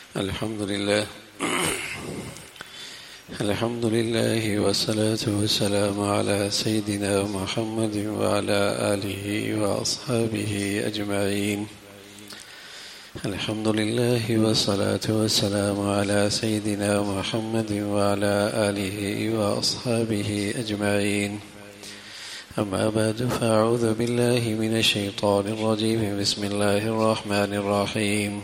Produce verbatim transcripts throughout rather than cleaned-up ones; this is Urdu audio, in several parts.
الحمد لله الحمد لله والصلاة والسلام على سيدنا محمد وعلى آله وأصحابه أجمعين. الحمد لله والصلاة والسلام على سيدنا محمد وعلى آله وأصحابه أجمعين. أما بعد فأعوذ بالله من الشيطان الرجيم. بسم الله الرحمن الرحيم.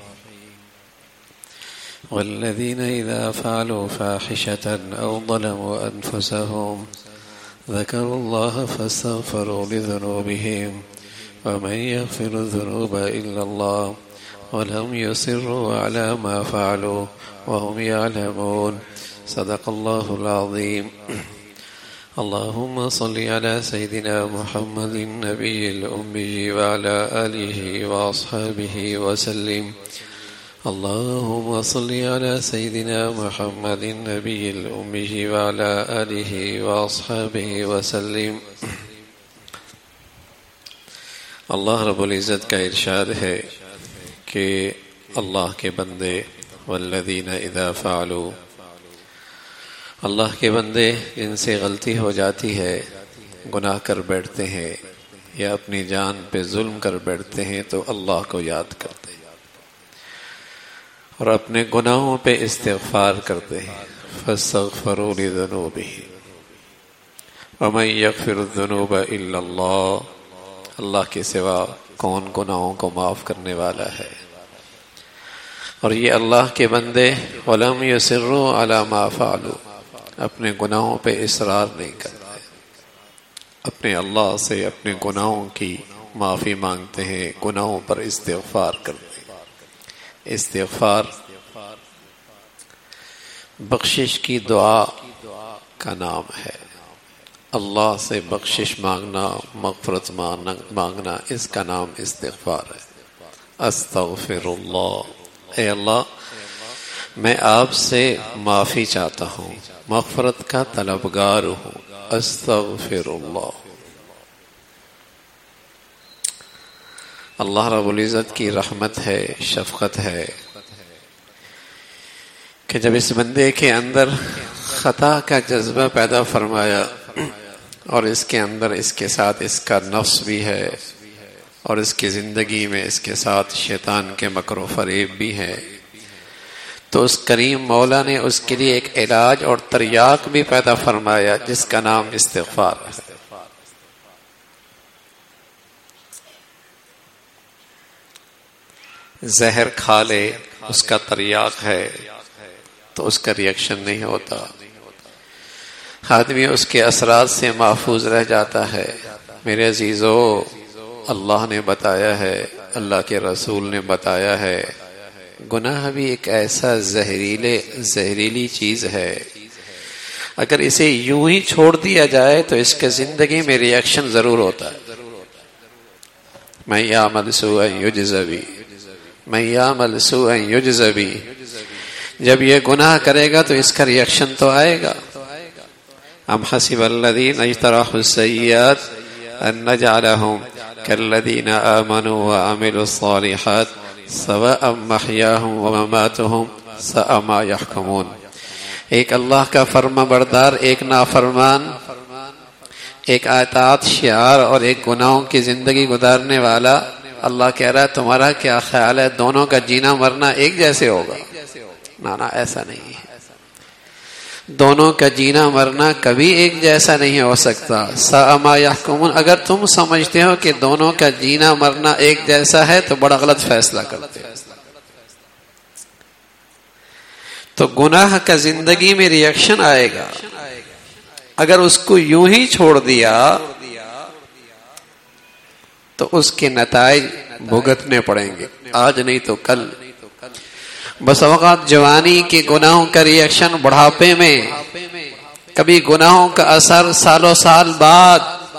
والذين إذا فعلوا فاحشة أو ظلموا أنفسهم ذكروا الله فاستغفروا لذنوبهم ومن يغفر الذنوب إلا الله ولم يصروا على ما فعلوا وهم يعلمون. صدق الله العظيم. اللهم صل على سيدنا محمد النبي الأمي وعلى آله وأصحابه وسلم. اللهم صل على سيدنا محمد النبي الأمي وعلى آله وأصحابه وسلم. اللہ رب العزت کا ارشاد ہے کہ اللہ کے بندے والذین اذا فعلوا، اللہ کے بندے جن سے غلطی ہو جاتی ہے، گناہ کر بیٹھتے ہیں یا اپنی جان پہ ظلم کر بیٹھتے ہیں تو اللہ کو یاد کرتے ہیں اور اپنے گناہوں پہ استغفار کرتے ہیں. فاستغفروا لذنوبهم ومن یغفر الذنوب الا اللہ، اللہ کے سوا کون گناہوں کو معاف کرنے والا ہے. اور یہ اللہ کے بندے ولم یصروا علی ما فعلوا، اپنے گناہوں پہ اصرار نہیں کرتے، اپنے اللہ سے اپنے گناہوں کی معافی مانگتے ہیں، گناہوں پر استغفار کرتے ہیں. استغفار بخشش کی دعا کا نام ہے. اللہ سے بخشش مانگنا، مغفرت مانگنا، اس کا نام استغفار ہے. استغفر اللہ، اے اللہ میں آپ سے معافی چاہتا ہوں، مغفرت کا طلبگار ہوں. استغفر اللہ. اللہ رب العزت کی رحمت ہے، شفقت ہے کہ جب اس بندے کے اندر خطا کا جذبہ پیدا فرمایا اور اس کے اندر اس کے ساتھ اس کا نفس بھی ہے اور اس کی زندگی میں اس کے ساتھ شیطان کے مکر و فریب بھی ہے، تو اس کریم مولا نے اس کے لیے ایک علاج اور تریاق بھی پیدا فرمایا جس کا نام استغفار ہے. زہر کھا لے، اس کا تریاق ہے تو اس کا ریئیکشن نہیں ہوتا، آدمی اس کے اثرات سے محفوظ رہ جاتا ہے. میرے عزیزو، اللہ نے بتایا ہے، اللہ کے رسول نے بتایا ہے، گناہ بھی ایک ایسا زہریلے زہریلی چیز ہے، اگر اسے یوں ہی چھوڑ دیا جائے تو اس کے زندگی میں ریئیکشن ضرور ہوتا ہے. من یعمل سوءا یجز بہ، من یعمل سوءا یجز بہ. جب یہ گناہ کرے گا تو اس کا ریئیکشن تو آئے گا. ام حسب الذین اجترحوا السیئات ان نجعلہم کالذین آمنوا وعملوا الصالحات سواء محیاہم ومماتہم ساء ما یحکمون. ایک اللہ کا فرما بردار، ایک نافرمان، ایک اطاعت شعار اور ایک گناہوں کی زندگی گزارنے والا. اللہ کہہ رہا ہے تمہارا کیا خیال ہے دونوں کا جینا مرنا ایک جیسے ہوگا؟ نا نا، ایسا نہیں ہے. دونوں کا جینا مرنا کبھی ایک جیسا نہیں ہو سکتا. ساء ما یحکمون. اگر تم سمجھتے ہو کہ دونوں کا جینا مرنا ایک جیسا ہے تو بڑا غلط فیصلہ کرتے ہو. تو گناہ کا زندگی میں ریئیکشن آئے گا. اگر اس کو یوں ہی چھوڑ دیا تو اس کے نتائج بھگتنے پڑیں گے، آج نہیں تو کل. بس اوقات جوانی کے گناہوں کا ریئیکشن بڑھاپے میں، کبھی گناہوں کا اثر سالوں سال بعد.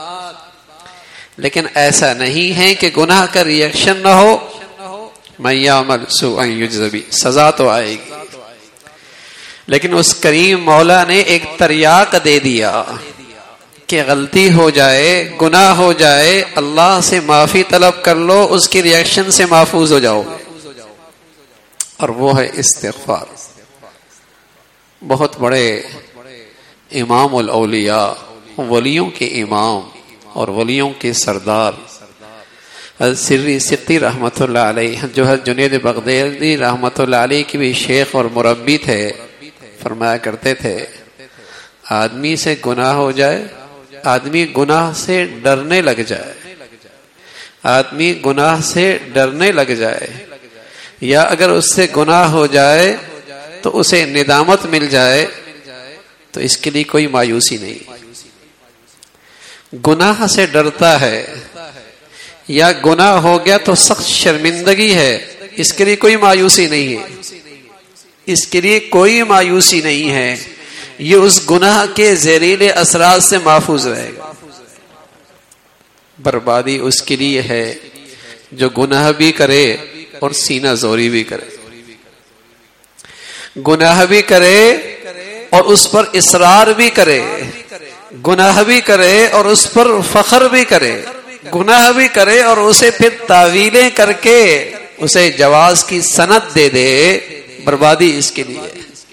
لیکن ایسا نہیں ہے کہ گناہ کا ریئیکشن نہ ہو. من یعمل سوءا یجز بہ، سزا تو آئے گی. لیکن اس کریم مولا نے ایک تریاق دے دیا کہ غلطی ہو جائے، گناہ ہو جائے، اللہ سے معافی طلب کر لو، اس کی ریئیکشن سے محفوظ ہو جاؤ. اور وہ ہے استغفار. بہت بڑے امام الاولیاء، ولیوں کے امام اور ولیوں کے سردار حضرت سری سقی رحمۃ اللہ علیہ، جو حضرت جنید بغدادی رحمۃ اللہ علیہ کی بھی شیخ اور مربی تھے، فرمایا کرتے تھے آدمی سے گناہ ہو جائے، آدمی گناہ سے ڈرنے لگ جائے، آدمی گناہ سے ڈرنے لگ جائے، یا اگر اس سے گناہ ہو جائے تو اسے ندامت مل جائے تو اس کے لیے کوئی مایوسی نہیں. گناہ سے ڈرتا ہے یا گناہ ہو گیا تو سخت شرمندگی ہے، اس کے لیے کوئی مایوسی نہیں ہے، اس کے لیے کوئی مایوسی نہیں ہے. یہ اس گناہ کے زہریلے اثرات سے محفوظ رہے گا. بربادی اس کے لیے ہے جو گناہ بھی کرے اور سینہ زوری بھی کرے، گناہ بھی کرے اور اس پر اصرار بھی کرے، گناہ بھی کرے اور اس پر فخر بھی کرے، گناہ بھی کرے اور اسے پھر تعویلیں کر کے اسے جواز کی سند دے دے. بربادی اس کے لیے.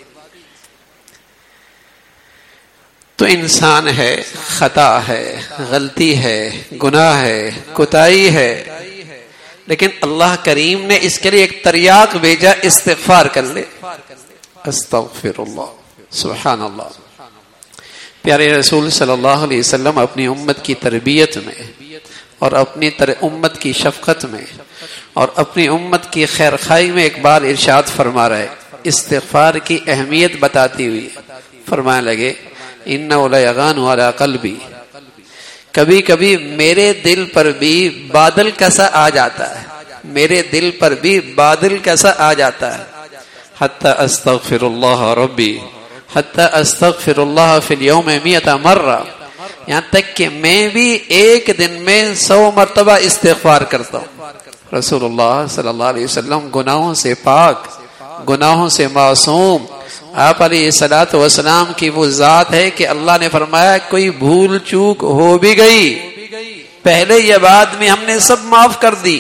تو انسان ہے، خطا ہے، غلطی ہے، گناہ ہے، کوتاہی ہے، لیکن اللہ کریم نے اس کے لیے ایک تریاق بھیجا، استغفار کر لے. استغفر اللہ. سبحان اللہ. پیارے رسول صلی اللہ علیہ وسلم اپنی امت کی تربیت میں اور اپنی امت کی شفقت میں اور اپنی امت کی خیر خواہی میں ایک بار ارشاد فرما رہے، استغفار کی اہمیت بتاتی ہوئی فرمانے لگے اِنَّهُ لَيَغَانُ عَلَىٰ قَلْبِي، کبھی کبھی میرے دل پر بھی بادل کیسا آ جاتا ہے، میرے دل پر بھی بادل کیسا آ جاتا ہے. حتی استغفر اللہ ربی، حتی استغفر اللہ فی اليوم مئۃ مرہ، یہاں تک کہ میں بھی ایک دن میں سو مرتبہ استغفار کرتا ہوں. رسول اللہ صلی اللہ علیہ وسلم گناہوں سے پاک، گناہوں سے معصوم، آپ علیہ الصلوۃ والسلام کی وہ ذات ہے کہ اللہ نے فرمایا کوئی بھول چوک ہو بھی گئی پہلے یا بعد میں ہم نے سب معاف کر دی.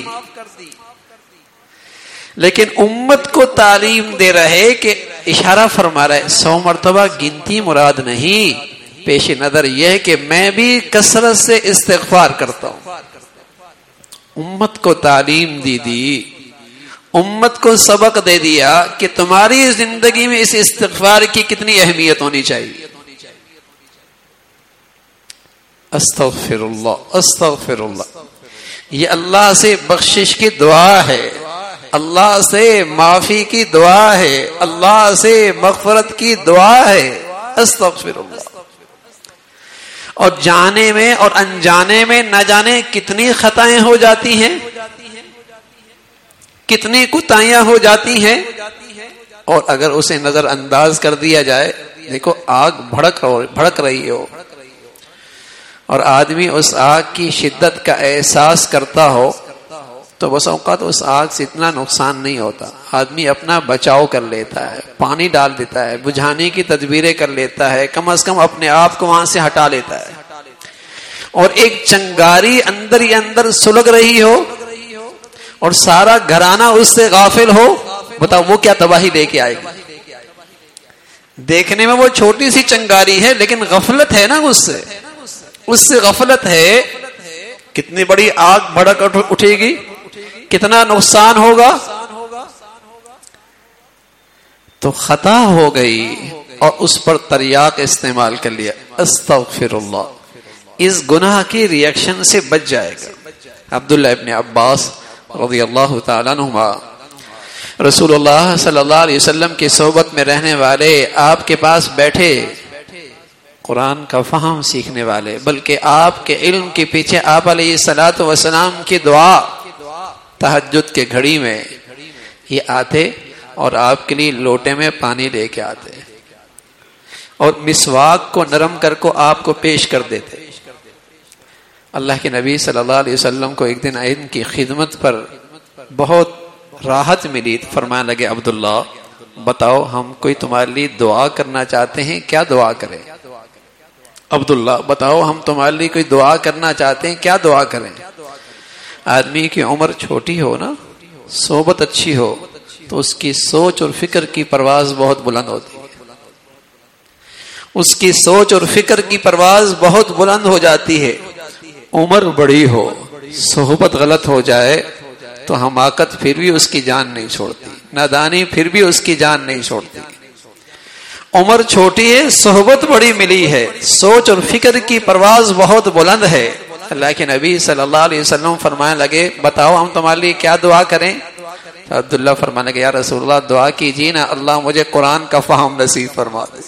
لیکن امت کو تعلیم دے رہے کہ اشارہ فرما رہے سو مرتبہ گنتی مراد نہیں، پیش نظر یہ ہے کہ میں بھی کثرت سے استغفار کرتا ہوں. امت کو تعلیم دی دی امت کو سبق دے دیا کہ تمہاری زندگی میں اس استغفار کی کتنی اہمیت ہونی چاہیے. استغفر اللہ، استغفر اللہ، یہ اللہ سے بخشش کی دعا ہے، اللہ سے معافی کی دعا ہے، اللہ سے مغفرت کی دعا ہے. استغفر اللہ. اور جانے میں اور انجانے میں نہ جانے کتنی خطائیں ہو جاتی ہیں، کتنی کوتاہیاں ہو جاتی ہیں، اور اگر اسے نظر انداز کر دیا جائے، دیکھو آگ بھڑک بھڑک رہی ہو اور آدمی اس آگ کی شدت کا احساس کرتا ہو تو بس اوقات اس آگ سے اتنا نقصان نہیں ہوتا، آدمی اپنا بچاؤ کر لیتا ہے، پانی ڈال دیتا ہے، بجھانے کی تدبیریں کر لیتا ہے، کم از کم اپنے آپ کو وہاں سے ہٹا لیتا ہے. اور ایک چنگاری اندر ہی اندر سلگ رہی ہو اور سارا گھرانہ اس سے غافل ہو، بتاؤ وہ کیا تباہی لے کے آئے گی. دیکھنے میں وہ چھوٹی سی چنگاری ہے لیکن غفلت ہے نا، اس سے اس سے غفلت ہے، کتنی بڑی آگ بھڑک اٹھے گی، کتنا نقصان ہوگا. تو خطا ہو گئی اور اس پر تریاق استعمال کر لیا. استغفر اللہ. اس گناہ کی ریئیکشن سے بچ جائے گا. عبداللہ ابن عباس رضی اللہ تعالیٰ عنہما رسول اللہ صلی اللہ علیہ وسلم کی صحبت میں رہنے والے، آپ کے پاس بیٹھے، قرآن کا فہم سیکھنے والے، بلکہ آپ کے علم کے پیچھے آپ علیہ الصلوۃ والسلام کی دعا تہجد کے گھڑی میں یہ آتے اور آپ کے لیے لوٹے میں پانی لے کے آتے اور مسواک کو نرم کر کو آپ کو پیش کر دیتے. اللہ کے نبی صلی اللہ علیہ وسلم کو ایک دن ان کی خدمت پر بہت راحت ملی، فرمانے لگے عبداللہ بتاؤ ہم کوئی تمہارے لیے دعا کرنا چاہتے ہیں، کیا دعا کریں؟ عبداللہ بتاؤ ہم تمہارے لیے کوئی دعا کرنا چاہتے ہیں، کیا دعا کریں؟ آدمی کی عمر چھوٹی ہو نا، صحبت اچھی ہو، تو اس کی سوچ اور فکر کی پرواز بہت بلند ہوتی ہے، اس کی سوچ اور فکر کی پرواز بہت بلند ہو جاتی ہے۔ عمر بڑی ہو، صحبت غلط ہو جائے تو حماقت پھر بھی اس کی جان نہیں چھوڑتی، نادانی پھر بھی اس کی جان نہیں چھوڑتی۔ عمر چھوٹی ہے، صحبت بڑی ملی ہے، سوچ اور فکر کی پرواز بہت بلند ہے۔ اللہ کے نبی صلی اللہ علیہ وسلم فرمانے لگے بتاؤ ہم تمہارے لیے کیا دعا کریں؟ تو عبداللہ فرمانے لگے یا رسول اللہ دعا کیجیے نا، اللہ مجھے قرآن کا فہم نصیب فرما دے۔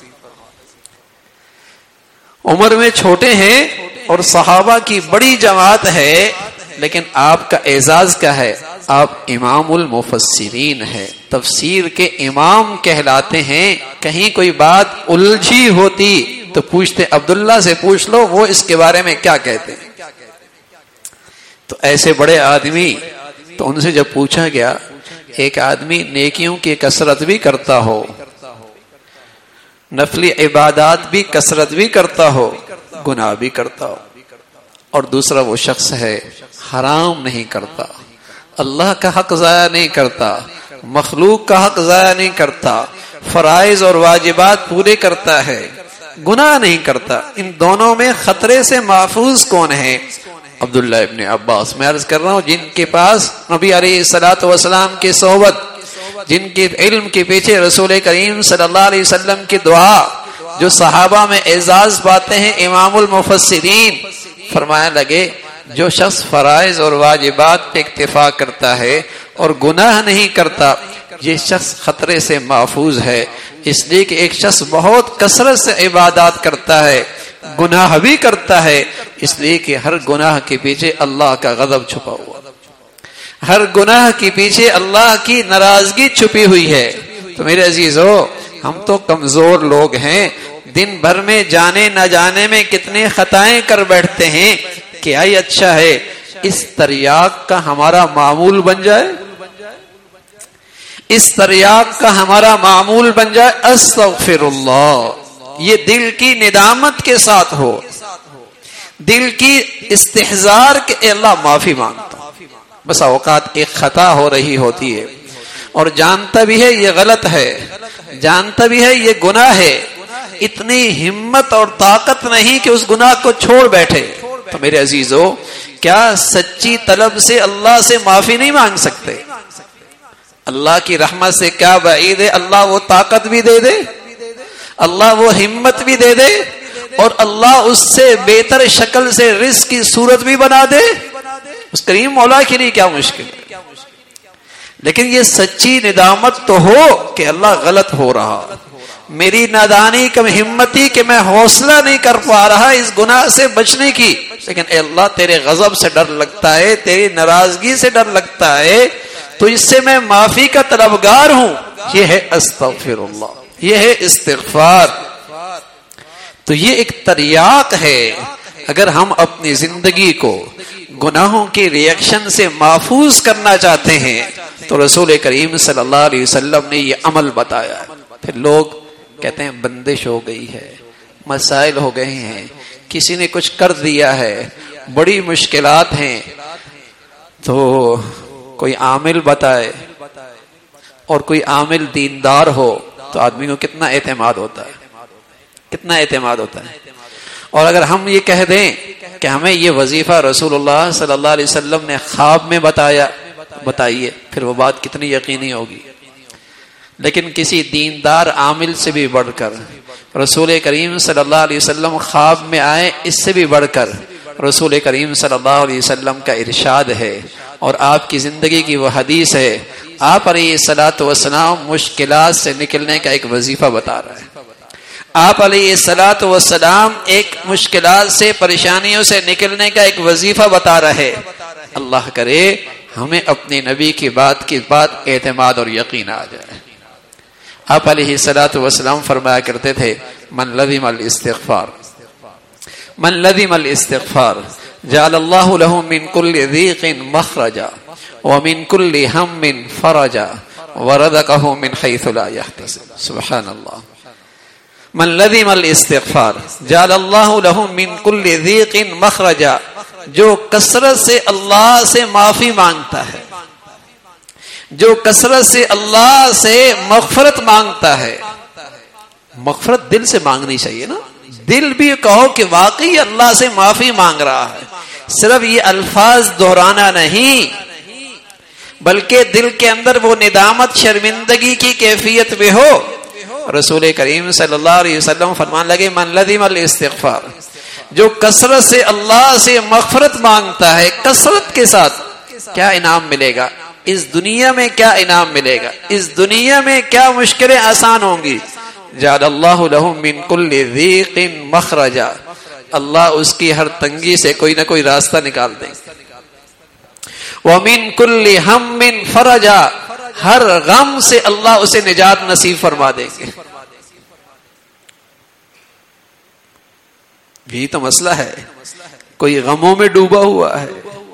عمر میں چھوٹے ہیں اور صحابہ کی بڑی جماعت ہے، لیکن آپ کا اعزاز کیا ہے؟ آپ امام المفسرین ہے، تفسیر کے امام کہلاتے ہیں۔ کہیں کوئی بات الجھی ہوتی تو پوچھتے عبداللہ سے پوچھ لو وہ اس کے بارے میں کیا کہتے ہیں۔ تو ایسے بڑے آدمی، تو ان سے جب پوچھا گیا ایک آدمی نیکیوں کی کثرت بھی کرتا ہو، نفلی عبادات بھی کثرت بھی کرتا ہو، گناہ بھی کرتا ہو، اور دوسرا وہ شخص ہے حرام نہیں کرتا، اللہ کا حق ضائع نہیں کرتا، مخلوق کا حق ضائع نہیں کرتا، فرائض اور واجبات پورے کرتا ہے، گناہ نہیں کرتا، ان دونوں میں خطرے سے محفوظ کون ہے؟ عبداللہ ابن عباس۔ میں عرض کر رہا ہوں جن کے پاس نبی علیہ الصلوۃ والسلام کی صحبت، جن کے علم کے پیچھے رسول کریم صلی اللہ علیہ وسلم کی دعا، جو صحابہ میں اعزاز پاتے ہیں امام المفسرین، فرمانے لگے جو شخص فرائض اور واجبات پہ اکتفا کرتا ہے اور گناہ نہیں کرتا، یہ شخص خطرے سے محفوظ ہے، اس لیے کہ ایک شخص بہت کثرت سے عبادات کرتا ہے، گناہ بھی کرتا ہے، اس لیے کہ ہر گناہ کے پیچھے اللہ کا غضب چھپا ہوا، ہر گناہ کے پیچھے اللہ کی ناراضگی چھپی ہوئی ہے۔ تو میرے عزیزو، ہم تو کمزور لوگ ہیں، دن بھر میں جانے نہ جانے میں کتنے خطائیں کر بیٹھتے ہیں، کیا ہی اچھا ہے اس تریاق کا ہمارا معمول بن جائے، اس تریاق کا ہمارا معمول بن جائے، استغفر اللہ، یہ دل کی ندامت کے ساتھ ہو، دل کی استحضار کے اللہ معافی مانگتا ہوں۔ بس اوقات ایک خطا ہو رہی ہوتی ہے اور جانتا بھی ہے یہ غلط ہے، جانتا بھی ہے یہ گناہ ہے، اتنی ہمت اور طاقت نہیں کہ اس گناہ کو چھوڑ بیٹھے۔ تو میرے عزیزو، کیا سچی طلب سے اللہ سے معافی نہیں مانگ سکتے؟ اللہ کی رحمت سے کیا بعید ہے اللہ وہ طاقت بھی دے دے، اللہ وہ ہمت بھی دے دے، اور اللہ اس سے بہتر شکل سے رزق کی صورت بھی بنا دے، اس کریم مولا کے لیے کیا مشکل ہے؟ لیکن یہ سچی ندامت تو ہو کہ اللہ غلط ہو رہا، میری نادانی کم ہمتی کہ میں حوصلہ نہیں کر پا رہا اس گناہ سے بچنے کی، لیکن اے اللہ تیرے غضب سے ڈر لگتا ہے، تیری ناراضگی سے ڈر لگتا ہے، تو اس سے میں معافی کا طلبگار ہوں۔ یہ ہے استغفر اللہ، یہ ہے استغفار۔ تو یہ ایک تریاق ہے۔ اگر ہم اپنی زندگی کو گناہوں کے ریئیکشن سے محفوظ کرنا چاہتے ہیں تو رسول کریم صلی اللہ علیہ وسلم نے یہ عمل بتایا ہے۔ پھر لوگ کہتے ہیں بندش ہو گئی ہے، مسائل ہو گئے ہیں، کسی نے کچھ کر دیا ہے، بڑی مشکلات ہیں، تو کوئی عامل بتائے اور کوئی عامل دیندار ہو تو آدمی کو کتنا اعتماد ہوتا ہے، کتنا اعتماد ہوتا ہے۔ اور اگر ہم یہ کہہ دیں کہ ہمیں یہ وظیفہ رسول اللہ صلی اللہ علیہ وسلم نے خواب میں بتایا، بتائیے پھر وہ بات کتنی یقینی ہوگی۔ لیکن کسی دیندار عامل سے بھی بڑھ کر رسول کریم صلی اللہ علیہ وسلم خواب میں آئے، اس سے بھی بڑھ کر رسول کریم صلی اللہ علیہ وسلم کا ارشاد ہے اور آپ کی زندگی کی وہ حدیث ہے۔ آپ علیہ الصلوۃ والسلام مشکلات سے نکلنے کا ایک وظیفہ بتا رہے ہیں۔ آپ علیہ الصلوۃ والسلام ایک مشکلات سے، پریشانیوں سے نکلنے کا ایک وظیفہ بتا رہے۔ اللہ کرے ہمیں اپنے نبی کی بات کی بات اعتماد اور یقین آ جائے۔ آپ علیہ الصلوۃ والسلام فرمایا کرتے تھے من لزم الاستغفار من لزم الاستغفار جعل اللہ له من كل ضيق مخرجا ومن كل هم فرجا ورزقه من حيث لا يحتسب۔ سبحان اللہ۔ من لزم الاستغفار جعل اللہ له من كل ضيق مخرجا، جو کثرت سے اللہ سے معافی مانگتا ہے، جو کثرت سے اللہ سے مغفرت مانگتا ہے. مغفرت دل سے مانگنی چاہیے نا. دل بھی کہو کہ واقعی اللہ سے معافی مانگ رہا ہے, صرف یہ الفاظ دہرانا نہیں, بلکہ دل کے اندر وہ ندامت شرمندگی کی کیفیت بھی ہو. رسول کریم صلی اللہ علیہ وسلم فرمان لگے من لزم الاستغفار, جو کثرت سے اللہ سے مغفرت مانگتا ہے, کثرت کے ساتھ کیا انعام ملے گا, اس دنیا میں کیا انعام ملے گا, اس دنیا میں کیا مشکلیں آسان ہوں گی. جعل اللہ لہ من کل ضیق مخرجا, اللہ اس کی ہر تنگی سے کوئی نہ کوئی راستہ نکال دیں گے. وَمِن كُلِّ هَمٍّ فَرَجًا, ہر غم سے اللہ اسے نجات نصیب فرما دیں گے. بھی تو مسئلہ ہے, کوئی غموں میں ڈوبا ہوا ہے,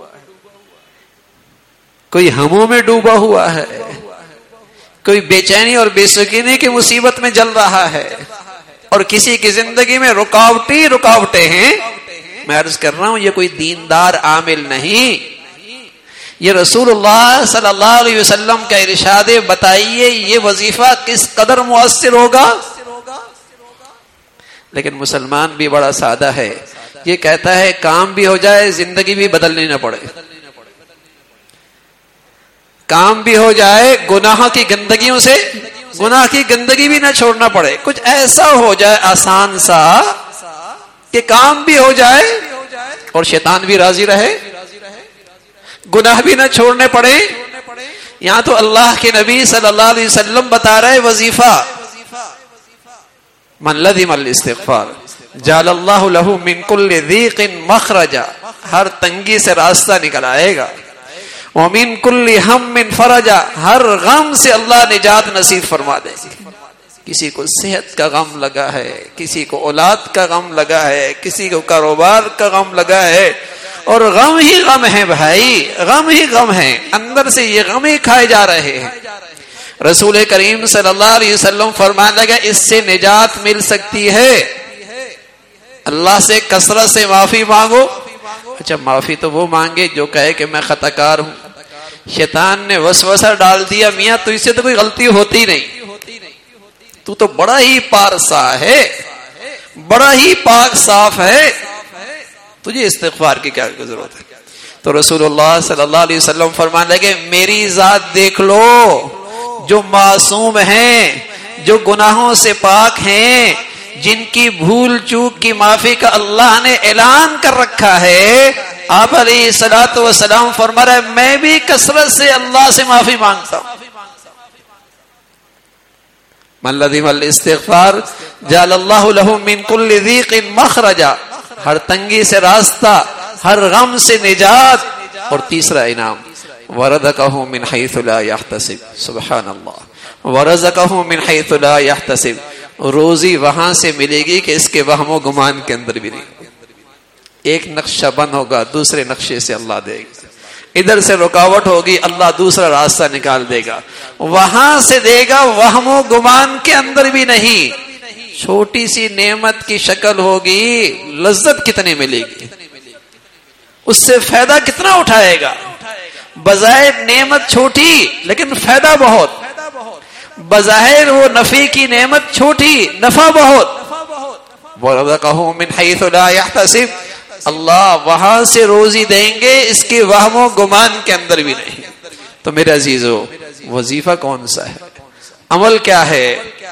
کوئی ہموں میں ڈوبا ہوا ہے, کوئی بے چینی اور بے سکینی کی مصیبت میں جل رہا ہے, اور کسی کی زندگی میں رکاوٹیں رکاوٹیں ہیں. میں عرض کر رہا ہوں یہ کوئی دیندار عامل نہیں, یہ رسول اللہ صلی اللہ علیہ وسلم کا ارشاد. بتائیے یہ وظیفہ کس قدر مؤثر ہوگا. لیکن مسلمان بھی بڑا سادہ ہے, یہ کہتا ہے کام بھی ہو جائے زندگی بھی بدلنی نہ پڑے, کام بھی ہو جائے گناہ کی گندگیوں سے گناہ کی گندگی بھی نہ چھوڑنا پڑے, کچھ ایسا ہو جائے آسان سا کہ کام بھی ہو جائے اور شیطان بھی راضی رہے, گناہ بھی نہ چھوڑنے پڑے. یہاں تو اللہ کے نبی صلی اللہ علیہ وسلم بتا رہے وظیفہ من لزم الاستغفار جعل اللہ لہ من کل ضیق مخرجا, ہر تنگی سے راستہ نکل آئے گا. ومن کل ہم فرجا, ہر غم سے اللہ نجات نصیب فرما دے گی. کسی کو صحت کا غم لگا ہے, کسی کو اولاد کا غم لگا ہے, کسی کو کاروبار کا غم لگا ہے, اور غم ہی غم ہے بھائی, غم ہی غم ہے, اندر سے یہ غم ہی کھائے جا رہے ہیں. رسول کریم صلی اللہ علیہ وسلم فرمانے لگا اس سے نجات مل سکتی ہے, اللہ سے کثرت سے معافی مانگو. اچھا معافی تو وہ مانگے جو کہے کہ میں خطا کار ہوں. شیطان نے وسوسہ ڈال دیا میاں تو اس سے تو کوئی غلطی ہوتی نہیں, تو تو بڑا ہی پارسا ہے, بڑا ہی پاک صاف ہے, تجھے استغفار کی کیا ضرورت ہے. تو رسول اللہ صلی اللہ علیہ وسلم فرمانے لگے میری ذات دیکھ لو, جو معصوم ہیں, جو گناہوں سے پاک ہیں, جن کی بھول چوک کی معافی کا اللہ نے اعلان کر رکھا ہے. آپ علیہ الصلوۃ والسلام فرما رہے میں بھی کثرت سے اللہ سے معافی مانگتا ہوں. من لزم الاستغفار جعل اللہ لہ من کل ضیق مخرجا, ہر تنگی سے راستہ, ہر غم سے نجات. اور تیسرا انعام ورزقہ من حیث لا یحتسب, سبحان اللہ, ورزقہ من حیث لا یحتسب, روزی وہاں سے ملے گی کہ اس کے وہم و گمان کے اندر بھی نہیں. ایک نقشہ بند ہوگا دوسرے نقشے سے اللہ دے گا, ادھر سے رکاوٹ ہوگی اللہ دوسرا راستہ نکال دے گا, وہاں سے دے گا وہم و گمان کے اندر بھی نہیں. چھوٹی سی نعمت کی شکل ہوگی, لذت کتنی ملے گی, اس سے فائدہ کتنا اٹھائے گا. بظاہر نعمت چھوٹی لیکن فائدہ بہت, بظاہر وہ نفع کی نعمت چھوٹی نفع بہت. وَرَزَقَهُ مِنْ حَيْثُ لَا يَحْتَسِبْ, اللہ وہاں سے روزی دیں گے اس کے وہم و گمان کے اندر بھی نہیں. تو میرے عزیزو وظیفہ کون سا ہے, عمل کیا ہے؟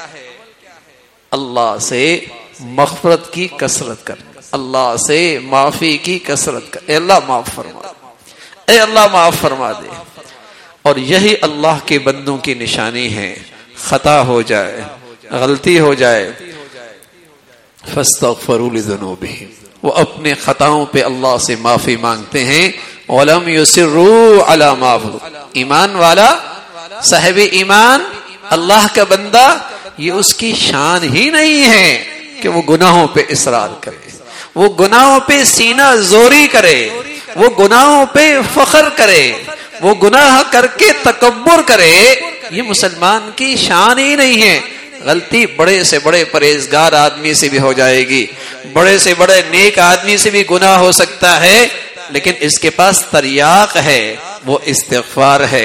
اللہ سے مغفرت کی کثرت کر, اللہ سے معافی کی کثرت کر. اے اللہ معاف فرما, اے اللہ معاف فرما دے. اور یہی اللہ کے بندوں کی نشانی ہے. خطا ہو جائے, غلطی ہو جائے, فاستغفروا لذنوبہم, وہ اپنے خطاؤں پہ اللہ سے معافی مانگتے ہیں. ولم یصروا علی ما فعلوا, ایمان والا, صاحب ایمان, اللہ کا بندہ, یہ اس کی شان ہی نہیں ہے کہ وہ گناہوں پہ اصرار کرے, وہ گناہوں پہ سینہ زوری کرے, وہ گناہوں پہ فخر کرے, وہ گناہ کر کے تکبر کرے. یہ مسلمان کی شان ہی نہیں ہے. غلطی بڑے سے بڑے پرہیزگار آدمی سے بھی ہو جائے گی, بڑے سے بڑے نیک آدمی سے بھی گناہ ہو سکتا ہے, لیکن اس کے پاس تریاق ہے, وہ استغفار ہے.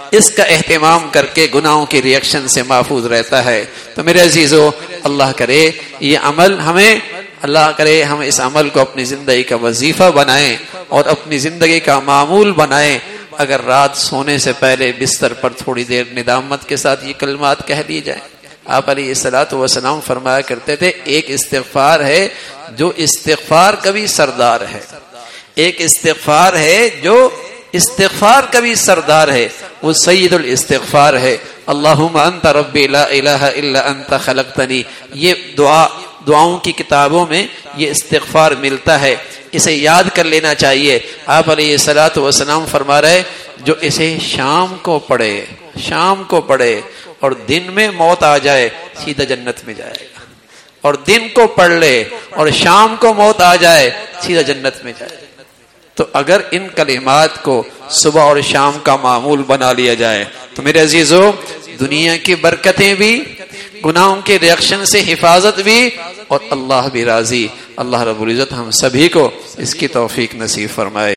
اس کا اہتمام کر کے گناہوں کی ریئیکشن سے محفوظ رہتا ہے۔ تو میرے عزیزو، اللہ کرے یہ عمل ہمیں اللہ کرے ہم اس عمل کو اپنی زندگی کا وظیفہ بنائیں اور اپنی زندگی کا معمول بنائیں۔ اگر رات سونے سے پہلے بستر پر تھوڑی دیر ندامت کے ساتھ یہ کلمات کہہ لی جائیں۔ آپ علیہ الصلوۃ والسلام فرمایا کرتے تھے ایک استغفار ہے جو استغفار کا بھی سردار ہے، ایک استغفار ہے جو استغفار کا بھی سردار ہے، وہ سید الاستغفار ہے۔ اللہم انت ربی لا الہ الا انت خلقتنی، یہ دعا دعاؤں کی کتابوں میں یہ استغفار ملتا ہے، اسے یاد کر لینا چاہیے۔ آپ علیہ الصلوۃ والسلام فرما رہے جو اسے شام کو پڑھے شام کو پڑھے اور دن میں موت آ جائے سیدھا جنت میں جائے گا، اور دن کو پڑھ لے اور شام کو موت آ جائے سیدھا جنت میں جائے گا۔ تو اگر ان کلمات کو صبح اور شام کا معمول بنا لیا جائے تو میرے عزیزو دنیا کی برکتیں بھی، گناہوں کے ریئیکشن سے حفاظت بھی، اور اللہ بھی راضی۔ اللہ رب العزت ہم سبھی کو اس کی توفیق نصیب فرمائے۔